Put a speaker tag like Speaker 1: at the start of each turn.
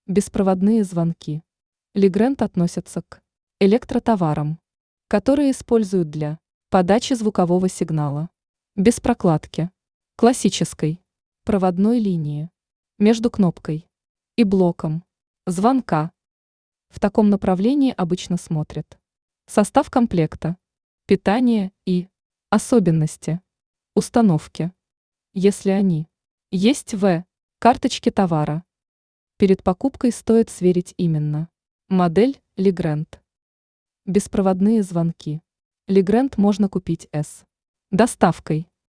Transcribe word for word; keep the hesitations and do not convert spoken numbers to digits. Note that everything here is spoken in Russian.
Speaker 1: Беспроводные звонки. Legrand относятся к электротоварам, которые используют для подачи звукового сигнала без прокладки, классической проводной линии между кнопкой и блоком звонка. В таком направлении обычно смотрят состав комплекта, питание и особенности установки, если они есть в карточке товара. Перед покупкой стоит сверить именно модель Legrand. Беспроводные звонки. Legrand можно купить с доставкой